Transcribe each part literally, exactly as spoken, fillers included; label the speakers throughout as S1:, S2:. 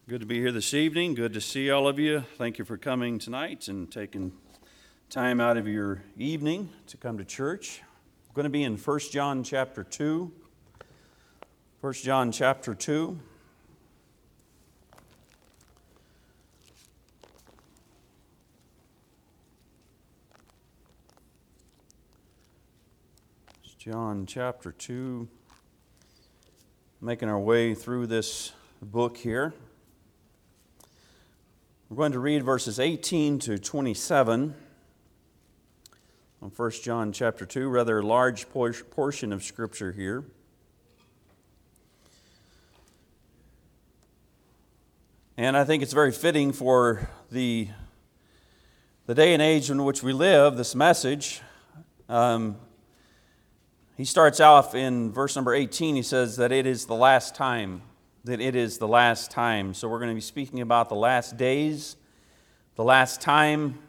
S1: Good to be here this evening. Good to see all of you. Thank you for coming tonight and taking time out of your evening to come to church. We're going to be in First John chapter two. First John chapter two. John chapter two. Making our way through this book here. We're going to read verses eighteen to twenty-seven on First John chapter two, rather large portion of Scripture here. And I think it's very fitting for the, the day and age in which we live, this message. Um, he starts off in verse number eighteen, he says that it is the last time. That it is the last time. So we're going to be speaking about the last days, the last time,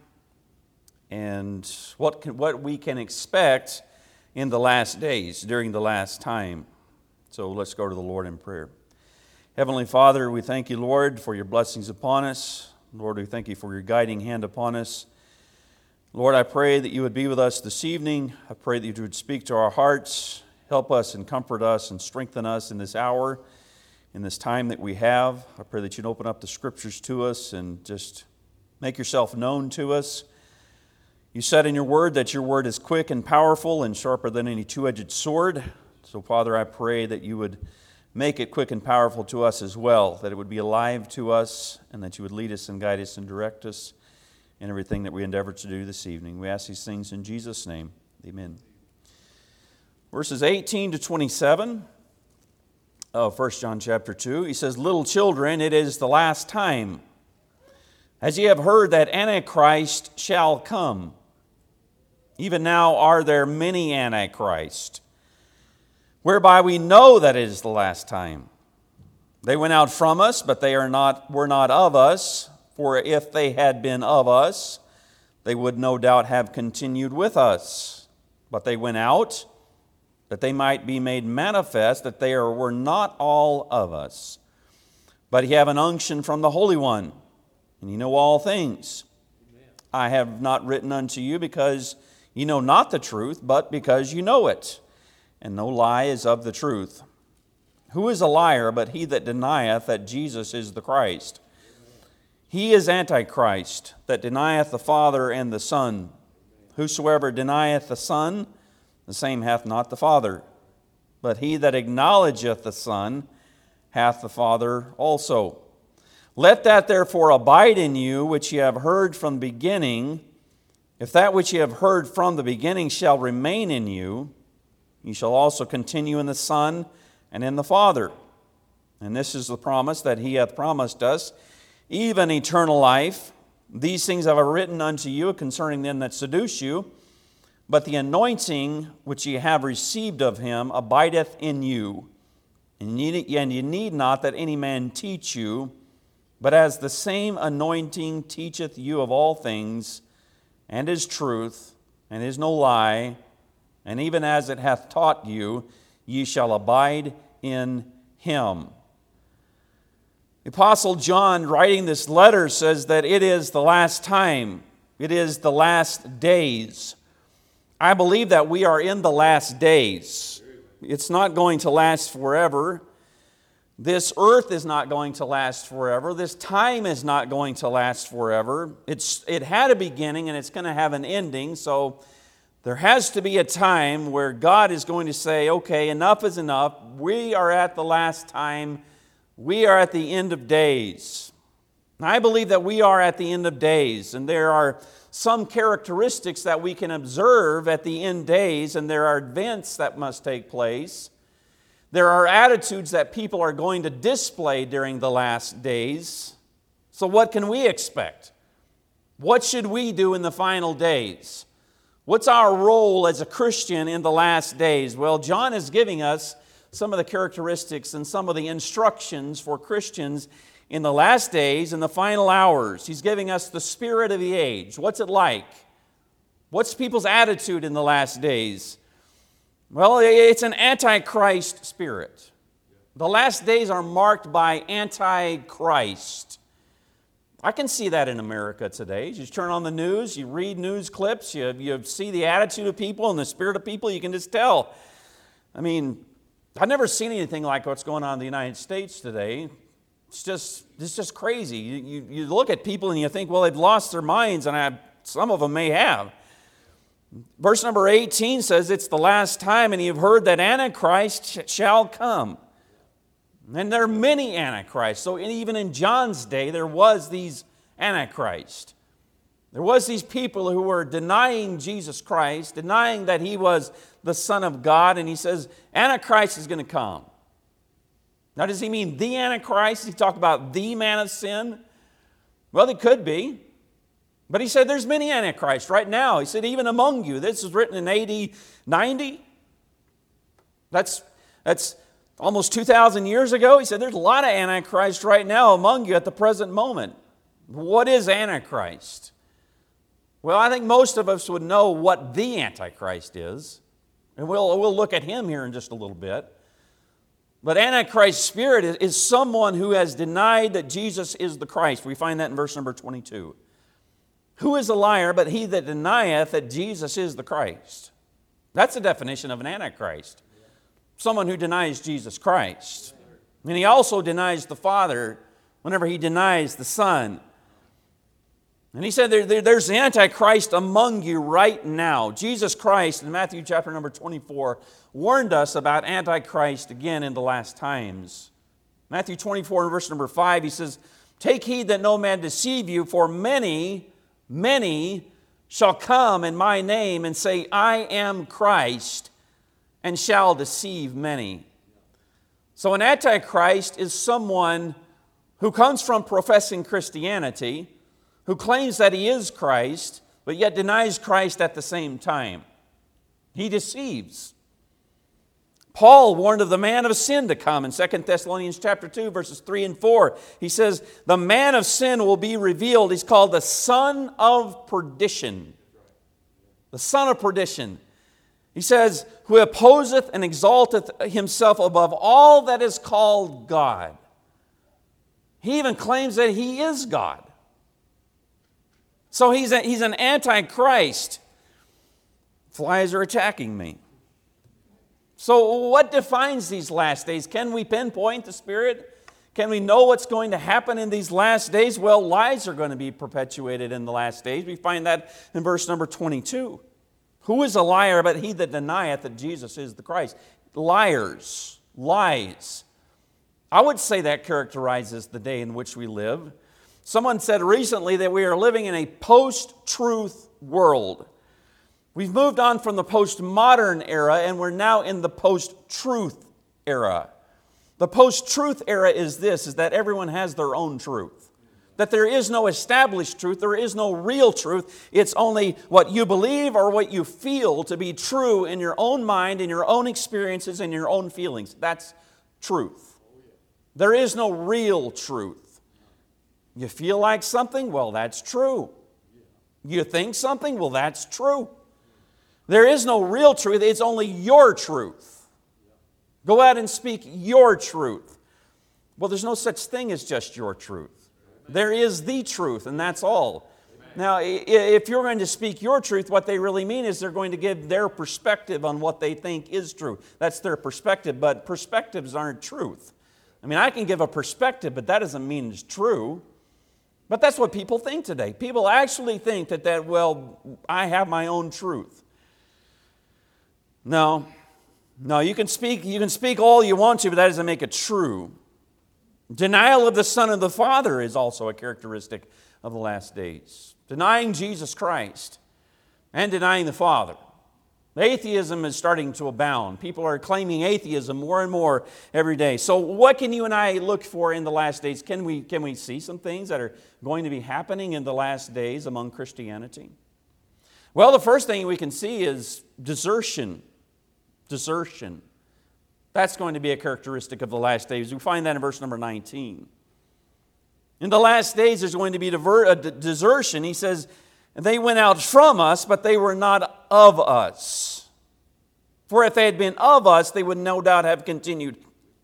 S1: and what can, what we can expect in the last days, during the last time. So let's go to the Lord in prayer. Heavenly Father, we thank you, Lord, for your blessings upon us. Lord, we thank you for your guiding hand upon us. Lord, I pray that you would be with us this evening. I pray that you would speak to our hearts, help us and comfort us and strengthen us in this hour. In this time that we have, I pray that you'd open up the Scriptures to us and just make yourself known to us. You said in your word that your word is quick and powerful and sharper than any two-edged sword. So, Father, I pray that you would make it quick and powerful to us as well, that it would be alive to us, and that you would lead us and guide us and direct us in everything that we endeavor to do this evening. We ask these things in Jesus' name. Amen. Verses eighteen to twenty-seven. Of First John chapter two, he says, "Little children, it is the last time. As ye have heard that Antichrist shall come, even now are there many Antichrist, whereby we know that it is the last time. They went out from us, but they are not were not of us. For if they had been of us, they would no doubt have continued with us. But they went out, that they might be made manifest that they are, were not all of us. But ye have an unction from the Holy One, and ye know all things. Amen. I have not written unto you because ye know not the truth, but because you know it, and no lie is of the truth. Who is a liar but he that denieth that Jesus is the Christ? Amen. He is Antichrist, that denieth the Father and the Son. Amen. Whosoever denieth the Son, the same hath not the Father, but he that acknowledgeth the Son hath the Father also. Let that therefore abide in you which ye have heard from the beginning. If that which ye have heard from the beginning shall remain in you, ye shall also continue in the Son and in the Father. And this is the promise that he hath promised us, even eternal life. These things have I written unto you concerning them that seduce you. But the anointing which ye have received of him abideth in you, and ye, and ye need not that any man teach you, but as the same anointing teacheth you of all things, and is truth, and is no lie, and even as it hath taught you, ye shall abide in him." The Apostle John, writing this letter, says that it is the last time, it is the last days. I believe that we are in the last days. It's not going to last forever. This earth is not going to last forever. This time is not going to last forever. It's, it had a beginning and it's going to have an ending. So there has to be a time where God is going to say, okay, enough is enough. We are at the last time. We are at the end of days. I believe that we are at the end of days, and there are some characteristics that we can observe at the end days, and there are events that must take place. There are attitudes that people are going to display during the last days. So what can we expect? What should we do in the final days? What's our role as a Christian in the last days? Well, John is giving us some of the characteristics and some of the instructions for Christians in the last days, in the final hours. He's giving us the spirit of the age. What's it like? What's people's attitude in the last days? Well, it's an antichrist spirit. The last days are marked by Antichrist. I can see that in America today. You turn on the news, you read news clips, you, you see the attitude of people and the spirit of people, you can just tell. I mean, I've never seen anything like what's going on in the United States today. It's just, it's just crazy. You, you, you look at people and you think, well, they've lost their minds, and I, some of them may have. Verse number eighteen says, it's the last time, and you've heard that Antichrist sh- shall come. And there are many Antichrists. So even in John's day, there was these Antichrist. There was these people who were denying Jesus Christ, denying that He was the Son of God. And He says, Antichrist is going to come. Now, does He mean the Antichrist? Does He talk about the man of sin? Well, it could be. But He said there's many Antichrists right now. He said even among you. This was written in A D ninety. That's, that's almost two thousand years ago. He said there's a lot of Antichrist right now among you at the present moment. What is Antichrist? Well, I think most of us would know what the Antichrist is. And we'll, we'll look at him here in just a little bit. But Antichrist's spirit is, is someone who has denied that Jesus is the Christ. We find that in verse number twenty-two. Who is a liar but he that denieth that Jesus is the Christ? That's the definition of an Antichrist. Someone who denies Jesus Christ. And he also denies the Father whenever he denies the Son. And he said there, there, there's the Antichrist among you right now. Jesus Christ in Matthew chapter number twenty-four warned us about Antichrist again in the last times. Matthew twenty-four and verse number five, he says, take heed that no man deceive you, for many, many shall come in my name and say, I am Christ, and shall deceive many. So an Antichrist is someone who comes from professing Christianity, who claims that he is Christ, but yet denies Christ at the same time. He deceives. Paul warned of the man of sin to come in Second Thessalonians chapter two, verses three and four. He says, the man of sin will be revealed. He's called the son of perdition. The son of perdition. He says, who opposeth and exalteth himself above all that is called God. He even claims that he is God. So he's, a, he's an antichrist. Flies are attacking me. So what defines these last days? Can we pinpoint the Spirit? Can we know what's going to happen in these last days? Well, lies are going to be perpetuated in the last days. We find that in verse number twenty-two. Who is a liar but he that denieth that Jesus is the Christ? Liars, lies. I would say that characterizes the day in which we live. Someone said recently that we are living in a post-truth world. We've moved on from the postmodern era and we're now in the post-truth era. The post-truth era is this, is that everyone has their own truth. That there is no established truth, there is no real truth. It's only what you believe or what you feel to be true in your own mind, in your own experiences, in your own feelings. That's truth. There is no real truth. You feel like something? Well, that's true. You think something? Well, that's true. There is no real truth. It's only your truth. Go out and speak your truth. Well, there's no such thing as just your truth. There is the truth, and that's all. Now, if you're going to speak your truth, what they really mean is they're going to give their perspective on what they think is true. That's their perspective, but perspectives aren't truth. I mean, I can give a perspective, but that doesn't mean it's true. But that's what people think today. People actually think that, that, well, I have my own truth. No. No, you can speak, you can speak all you want to, but that doesn't make it true. Denial of the Son and the Father is also a characteristic of the last days. Denying Jesus Christ and denying the Father. Atheism is starting to abound. People are claiming atheism more and more every day. So what can you and I look for in the last days? Can we, can we see some things that are going to be happening in the last days among Christianity? Well, the first thing we can see is desertion. Desertion. That's going to be a characteristic of the last days. We find that in verse number nineteen. In the last days, there's going to be a desertion. He says, they went out from us, but they were not of us. For if they had been of us, they would no doubt have continued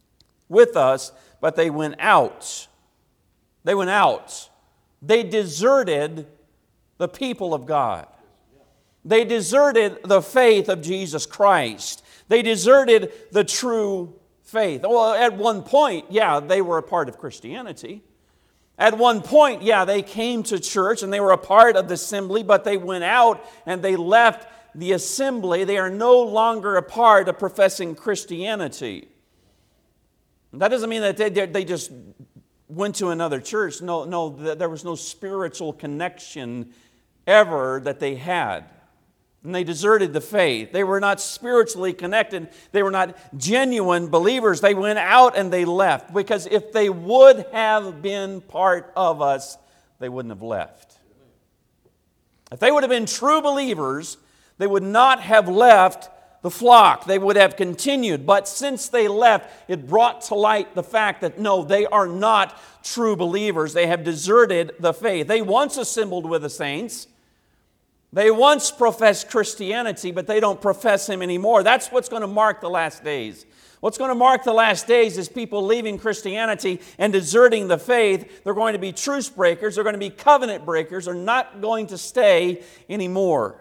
S1: with us, but they went out. They went out. They deserted the people of God. They deserted the faith of Jesus Christ. They deserted the true faith. Well, at one point, yeah, they were a part of Christianity. At one point, yeah, they came to church and they were a part of the assembly, but they went out and they left the assembly. They are no longer a part of professing Christianity. That doesn't mean that they, they just went to another church. No, no, there was no spiritual connection ever that they had. And they deserted the faith. They were not spiritually connected. They were not genuine believers. They went out and they left. Because if they would have been part of us, they wouldn't have left. If they would have been true believers, they would not have left the flock. They would have continued. But since they left, it brought to light the fact that no, they are not true believers. They have deserted the faith. They once assembled with the saints. They once professed Christianity, but they don't profess Him anymore. That's what's going to mark the last days. What's going to mark the last days is people leaving Christianity and deserting the faith. They're going to be truce breakers. They're going to be covenant breakers. They're not going to stay anymore.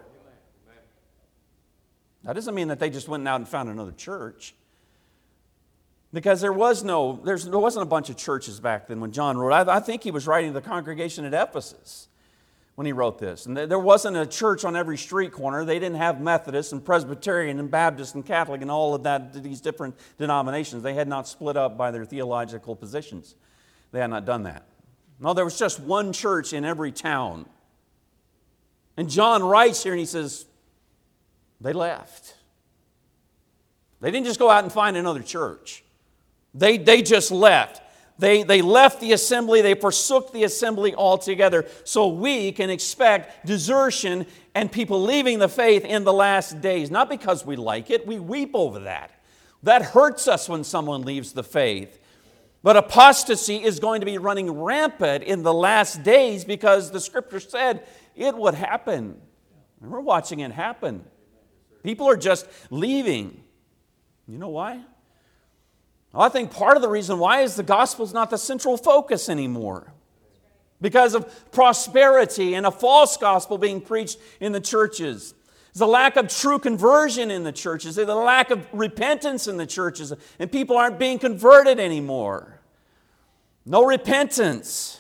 S1: That doesn't mean that they just went out and found another church. Because there was no, there's, there wasn't a bunch of churches back then when John wrote. I, I think he was writing to the congregation at Ephesus when he wrote this. And there wasn't a church on every street corner. They didn't have Methodist and Presbyterian and Baptist and Catholic and all of that, these different denominations. They had not split up by their theological positions. They had not done that. No, there was just one church in every town. And John writes here and he says, they left. They didn't just go out and find another church. They, they just left. They, they left the assembly. They forsook the assembly altogether. So we can expect desertion and people leaving the faith in the last days. Not because we like it. We weep over that. That hurts us when someone leaves the faith. But apostasy is going to be running rampant in the last days because the Scripture said it would happen. And we're watching it happen. People are just leaving. You know why? Well, I think part of the reason why is the gospel is not the central focus anymore. Because of prosperity and a false gospel being preached in the churches. There's a lack of true conversion in the churches. There's a lack of repentance in the churches. And people aren't being converted anymore. No repentance.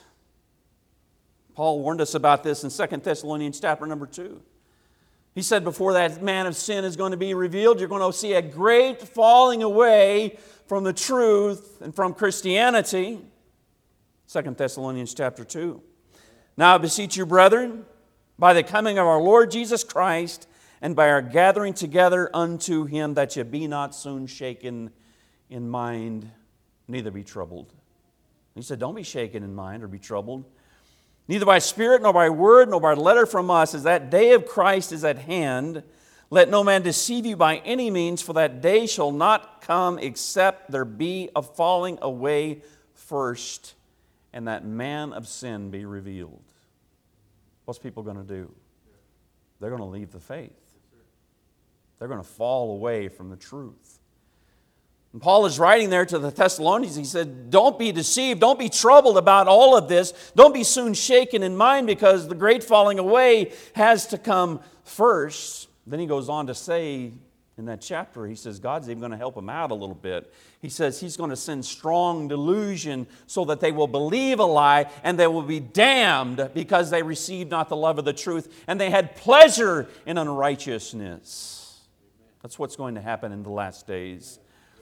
S1: Paul warned us about this in Second Thessalonians chapter number two. He said before that man of sin is going to be revealed, you're going to see a great falling away from the truth and from Christianity. Second Thessalonians chapter two. Now I beseech you, brethren, by the coming of our Lord Jesus Christ and by our gathering together unto Him, that ye be not soon shaken in mind, neither be troubled. He said, don't be shaken in mind or be troubled. Neither by spirit, nor by word, nor by letter from us, as that day of Christ is at hand. Let no man deceive you by any means, for that day shall not come except there be a falling away first, and that man of sin be revealed. What's people going to do? They're going to leave the faith. They're going to fall away from the truth. And Paul is writing there to the Thessalonians. He said, don't be deceived. Don't be troubled about all of this. Don't be soon shaken in mind because the great falling away has to come first. Then he goes on to say in that chapter, he says God's even going to help them out a little bit. He says He's going to send strong delusion so that they will believe a lie and they will be damned because they received not the love of the truth and they had pleasure in unrighteousness. That's what's going to happen in the last days.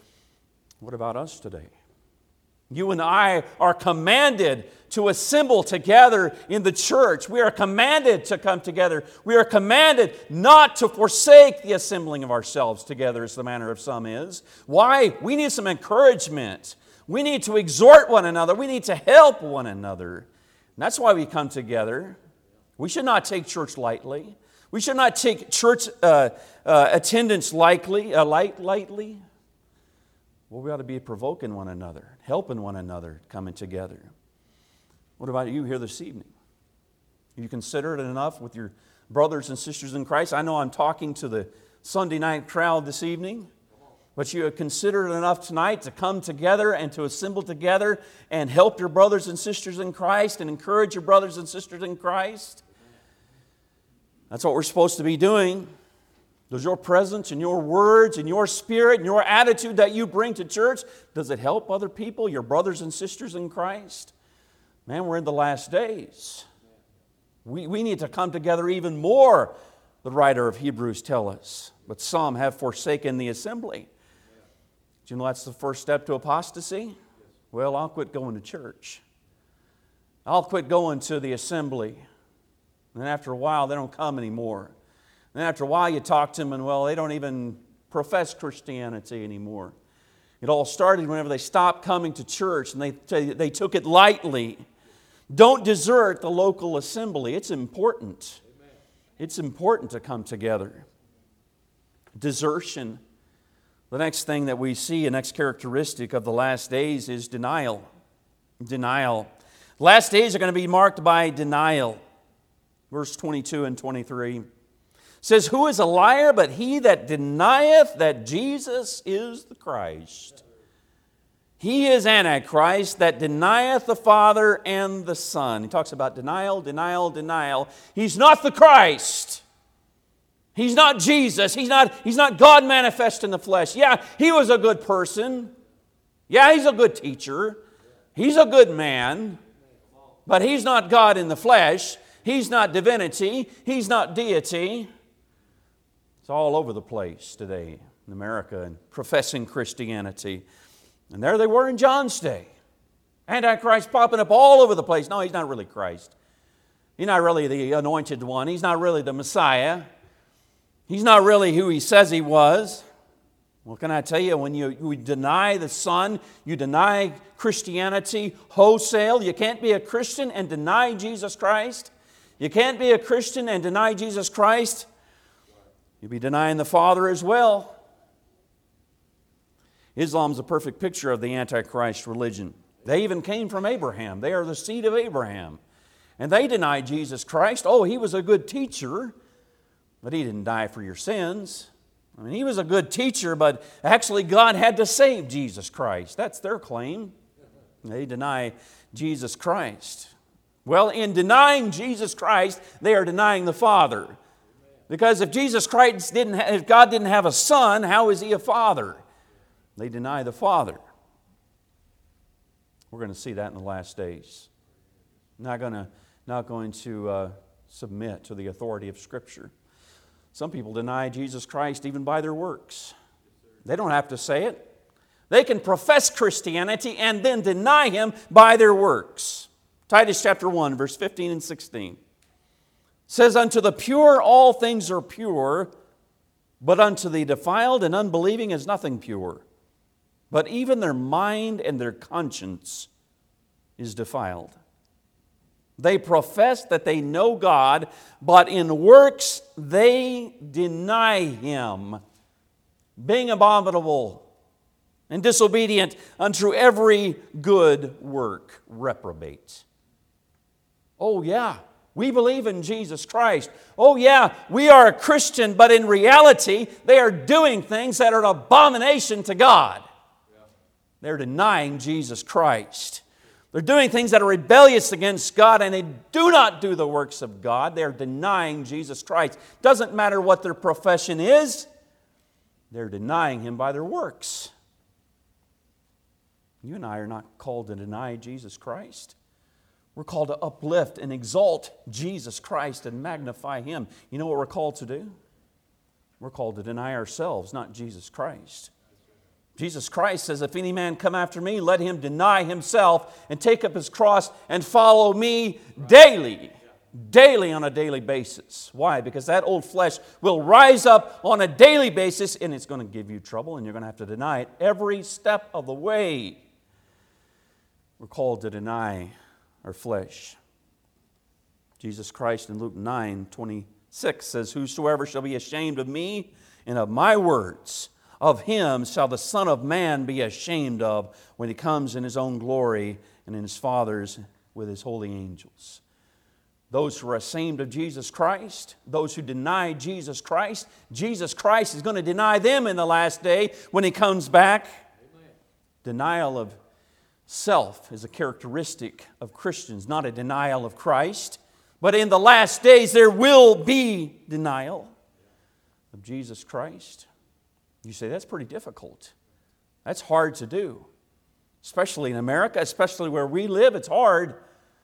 S1: What about us today? You and I are commanded to assemble together in the church. We are commanded to come together. We are commanded not to forsake the assembling of ourselves together as the manner of some is. Why? We need some encouragement. We need to exhort one another. We need to help one another. And that's why we come together. We should not take church lightly. We should not take church uh, uh, attendance lightly, uh, light, lightly. Well, we ought to be provoking one another, helping one another, coming together. What about you here this evening? Have you considered it enough with your brothers and sisters in Christ? I know I'm talking to the Sunday night crowd this evening. But you have considered it enough tonight to come together and to assemble together and help your brothers and sisters in Christ and encourage your brothers and sisters in Christ. That's what we're supposed to be doing. Does your presence and your words and your spirit and your attitude that you bring to church, does it help other people, your brothers and sisters in Christ? Man, we're in the last days. We, we need to come together even more, the writer of Hebrews tells us. But some have forsaken the assembly. Do you know that's the first step to apostasy? Well, I'll quit going to church. I'll quit going to the assembly. And then after a while, they don't come anymore. And then after a while, you talk to them and, well, they don't even profess Christianity anymore. It all started whenever they stopped coming to church and they, they took it lightly. Don't desert the local assembly. It's important. It's important to come together. Desertion. The next thing that we see, the next characteristic of the last days is denial. Denial. Last days are going to be marked by denial. Verse twenty-two and twenty-three says, "Who is a liar but he that denieth that Jesus is the Christ? He is Antichrist that denieth the Father and the Son." He talks about denial, denial, denial. He's not the Christ. He's not Jesus. He's not, he's not God manifest in the flesh. Yeah, He was a good person. Yeah, He's a good teacher. He's a good man. But He's not God in the flesh. He's not divinity. He's not deity. It's all over the place today in America and professing Christianity. And there they were in John's day. Antichrist popping up all over the place. No, He's not really Christ. He's not really the anointed one. He's not really the Messiah. He's not really who He says He was. Well, can I tell you, when you, you deny the Son, you deny Christianity wholesale. You can't be a Christian and deny Jesus Christ. You can't be a Christian and deny Jesus Christ. You'll be denying the Father as well. Islam's a perfect picture of the Antichrist religion. They even came from Abraham. They are the seed of Abraham. And they denied Jesus Christ. Oh, He was a good teacher, but He didn't die for your sins. I mean, He was a good teacher, but actually God had to save Jesus Christ. That's their claim. They deny Jesus Christ. Well, in denying Jesus Christ, they are denying the Father. Because if Jesus Christ didn't, ha- if God didn't have a Son, how is He a Father? They deny the Father. We're going to see that in the last days. Not going to, not going to uh, submit to the authority of Scripture. Some people deny Jesus Christ even by their works. They don't have to say it. They can profess Christianity and then deny Him by their works. Titus chapter one, verse fifteen and sixteen says, "Unto the pure all things are pure, but unto the defiled and unbelieving is nothing pure. But even their mind and their conscience is defiled. They profess that they know God, but in works they deny Him, being abominable and disobedient unto every good work, reprobate." Oh yeah, we believe in Jesus Christ. Oh yeah, we are a Christian, but in reality, they are doing things that are an abomination to God. They're denying Jesus Christ. They're doing things that are rebellious against God, and they do not do the works of God. They're denying Jesus Christ. Doesn't matter what their profession is, they're denying Him by their works. You and I are not called to deny Jesus Christ. We're called to uplift and exalt Jesus Christ and magnify Him. You know what we're called to do? We're called to deny ourselves, not Jesus Christ. Jesus Christ says, "If any man come after me, let him deny himself and take up his cross and follow me daily." Daily, on a daily basis. Why? Because that old flesh will rise up on a daily basis, and it's going to give you trouble, and you're going to have to deny it every step of the way. We're called to deny our flesh. Jesus Christ in Luke nine twenty-six says, "Whosoever shall be ashamed of me and of my words, of him shall the Son of Man be ashamed of when He comes in His own glory and in His Father's with His holy angels." those who are ashamed of Jesus Christ, those who deny Jesus Christ. Jesus Christ is going to deny them in the last day when He comes back. Amen. Denial of self is a characteristic of Christians, not a denial of Christ. But in the last days there will be denial of Jesus Christ. You say, that's pretty difficult. That's hard to do. Especially in America, especially where we live, it's hard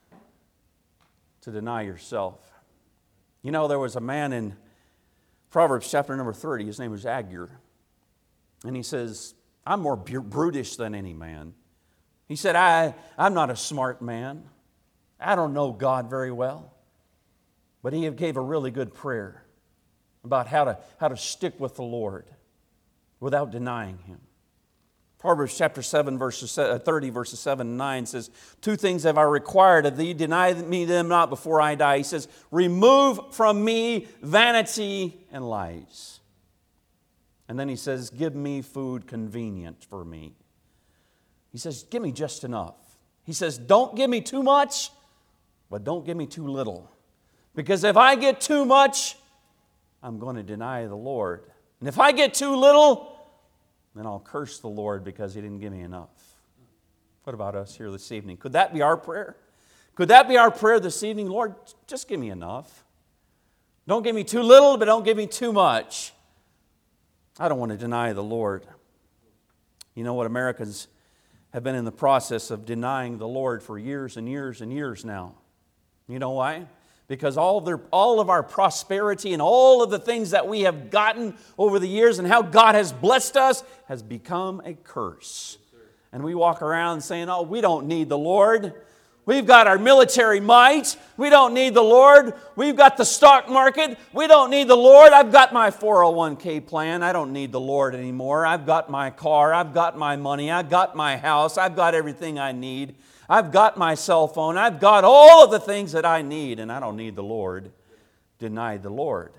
S1: to deny yourself. You know, there was a man in Proverbs chapter number thirty, his name was Agur. And he says, I'm more brutish than any man. He said, I, I'm not a smart man. I don't know God very well. But he gave a really good prayer about how to, how to stick with the Lord without denying Him. Proverbs chapter seven, verses thirty, verses seven and nine says, two things have I required of thee, deny me them not before I die. He says, remove from me vanity and lies. And then he says, give me food convenient for me. He says, give me just enough. He says, don't give me too much, but don't give me too little. Because if I get too much, I'm going to deny the Lord. And if I get too little, then I'll curse the Lord because He didn't give me enough. What about us here this evening? Could that be our prayer? Could that be our prayer this evening? Lord, just give me enough. Don't give me too little, but don't give me too much. I don't want to deny the Lord. You know what? Americans have been in the process of denying the Lord for years and years and years now. You know why? Because all of, their, all of our prosperity and all of the things that we have gotten over the years and how God has blessed us has become a curse. And we walk around saying, oh, we don't need the Lord. We've got our military might. We don't need the Lord. We've got the stock market. We don't need the Lord. I've got my four oh one k plan. I don't need the Lord anymore. I've got my car. I've got my money. I've got my house. I've got everything I need. I've got my cell phone. I've got all of the things that I need, and I don't need the Lord. Denied the Lord.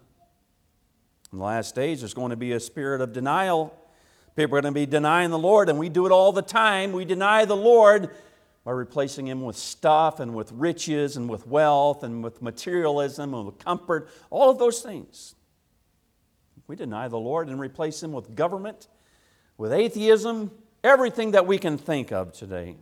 S1: In the last days, there's going to be a spirit of denial. People are going to be denying the Lord, and we do it all the time. We deny the Lord by replacing Him with stuff and with riches and with wealth and with materialism and with comfort, all of those things. We deny the Lord and replace Him with government, with atheism, everything that we can think of today.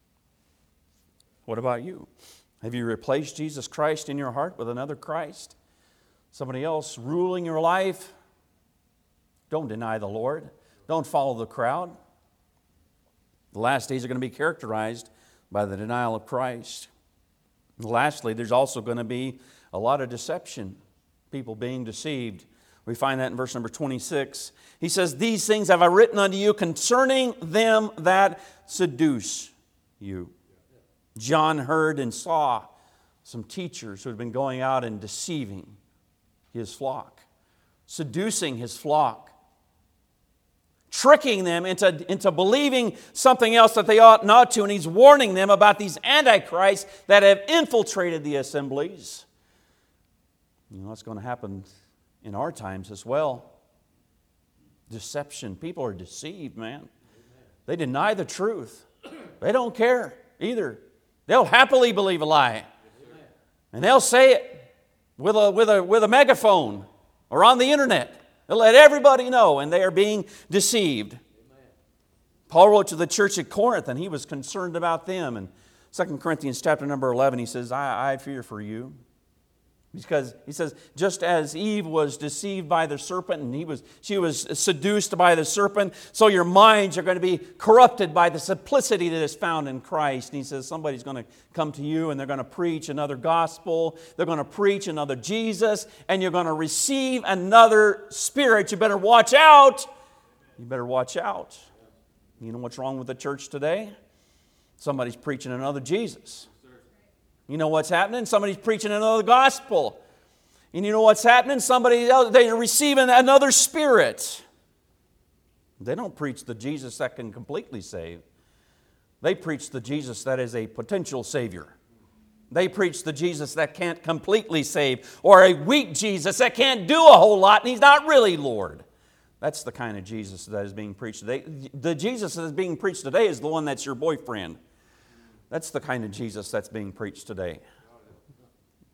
S1: What about you? Have you replaced Jesus Christ in your heart with another Christ? Somebody else ruling your life? Don't deny the Lord. Don't follow the crowd. The last days are going to be characterized by the denial of Christ. And lastly, there's also going to be a lot of deception, people being deceived. We find that in verse number twenty-six. He says, these things have I written unto you concerning them that seduce you. John heard and saw some teachers who had been going out and deceiving his flock, seducing his flock, tricking them into, into believing something else that they ought not to. And he's warning them about these antichrists that have infiltrated the assemblies. You know what's going to happen in our times as well. Deception. People are deceived, man. They deny the truth. They don't care either. They'll happily believe a lie. And they'll say it with a, with a, with a megaphone or on the internet. They'll let everybody know, and they are being deceived. Paul wrote to the church at Corinth, and he was concerned about them. In Second Corinthians chapter number eleven, he says, I, I fear for you. Because he says, just as Eve was deceived by the serpent and he was, she was seduced by the serpent, so your minds are going to be corrupted by the simplicity that is found in Christ. And he says, somebody's going to come to you and they're going to preach another gospel. They're going to preach another Jesus, and you're going to receive another spirit. You better watch out. You better watch out. You know what's wrong with the church today? Somebody's preaching another Jesus. You know what's happening? Somebody's preaching another gospel. And you know what's happening? Somebody else, they're receiving another spirit. They don't preach the Jesus that can completely save. They preach the Jesus that is a potential Savior. They preach the Jesus that can't completely save, or a weak Jesus that can't do a whole lot and He's not really Lord. That's the kind of Jesus that is being preached today. The Jesus that is being preached today is the one that's your boyfriend. That's the kind of Jesus that's being preached today.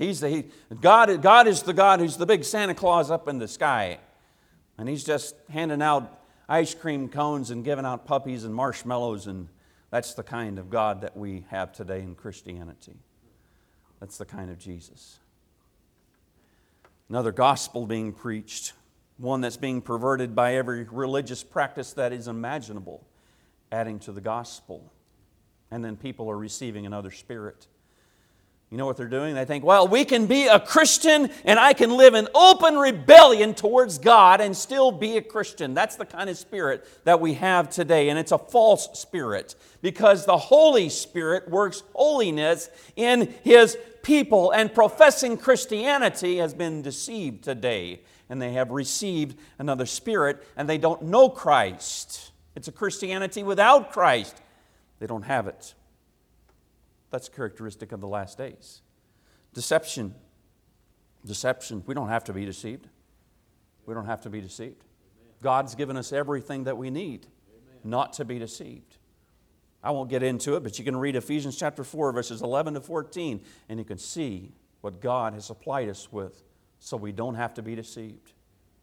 S1: He's the, he, God, God is the God who's the big Santa Claus up in the sky. And He's just handing out ice cream cones and giving out puppies and marshmallows. And that's the kind of God that we have today in Christianity. That's the kind of Jesus. Another gospel being preached. One that's being perverted by every religious practice that is imaginable. Adding to the gospel. And then people are receiving another spirit. You know what they're doing? They think, well, we can be a Christian and I can live in open rebellion towards God and still be a Christian. That's the kind of spirit that we have today. And it's a false spirit because the Holy Spirit works holiness in His people. And professing Christianity has been deceived today. And they have received another spirit and they don't know Christ. It's a Christianity without Christ. They don't have it. That's characteristic of the last days. Deception. Deception. We don't have to be deceived. We don't have to be deceived. God's given us everything that we need not to be deceived. I won't get into it, but you can read Ephesians chapter four, verses eleven to fourteen, and you can see what God has supplied us with so we don't have to be deceived.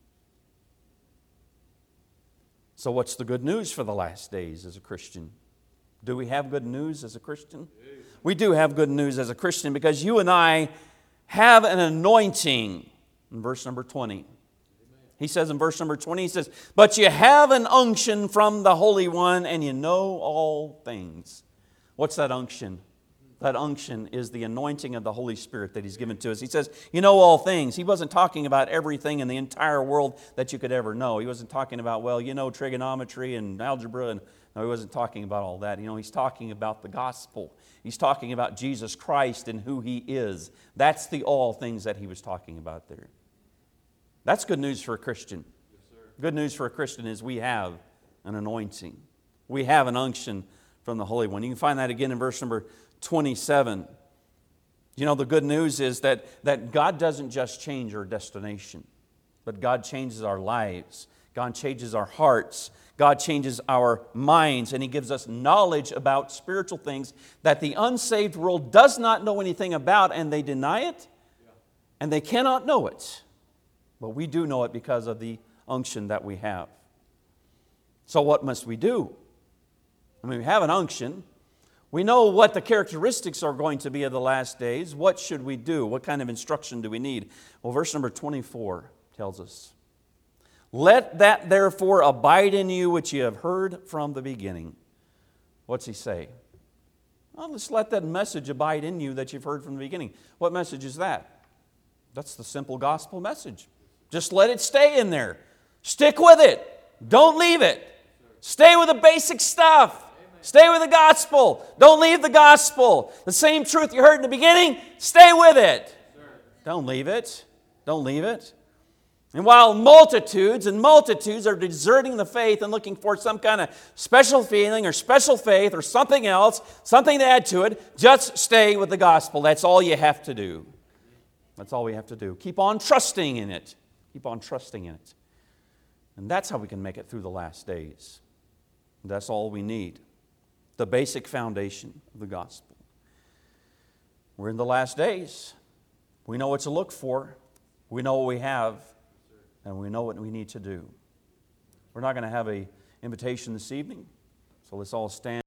S1: So what's the good news for the last days as a Christian? Do we have good news as a Christian? We do have good news as a Christian because you and I have an anointing. In verse number twenty. He says in verse number twenty, he says, but you have an unction from the Holy One and you know all things. What's that unction? That unction is the anointing of the Holy Spirit that He's given to us. He says, you know all things. He wasn't talking about everything in the entire world that you could ever know. He wasn't talking about, well, you know, trigonometry and algebra. And no, He wasn't talking about all that. You know, He's talking about the gospel. He's talking about Jesus Christ and who He is. That's the all things that He was talking about there. That's good news for a Christian. Yes, sir. Good news for a Christian is we have an anointing. We have an unction from the Holy One. You can find that again in verse number twenty-seven. You know, the good news is that, that God doesn't just change our destination, but God changes our lives. God changes our hearts. God changes our minds, and He gives us knowledge about spiritual things that the unsaved world does not know anything about, and they deny it, and they cannot know it. But we do know it because of the unction that we have. So what must we do? I mean, we have an unction. We know what the characteristics are going to be of the last days. What should we do? What kind of instruction do we need? Well, verse number twenty-four tells us, let that therefore abide in you which you have heard from the beginning. What's he say? Well, let's let that message abide in you that you've heard from the beginning. What message is that? That's the simple gospel message. Just let it stay in there. Stick with it. Don't leave it. Stay with the basic stuff. Stay with the gospel. Don't leave the gospel. The same truth you heard in the beginning, stay with it. Don't leave it. Don't leave it. And while multitudes and multitudes are deserting the faith and looking for some kind of special feeling or special faith or something else, something to add to it, just stay with the gospel. That's all you have to do. That's all we have to do. Keep on trusting in it. Keep on trusting in it. And that's how we can make it through the last days. That's all we need. The basic foundation of the gospel. We're in the last days. We know what to look for. We know what we have. And we know what we need to do. We're not going to have an invitation this evening. So let's all stand.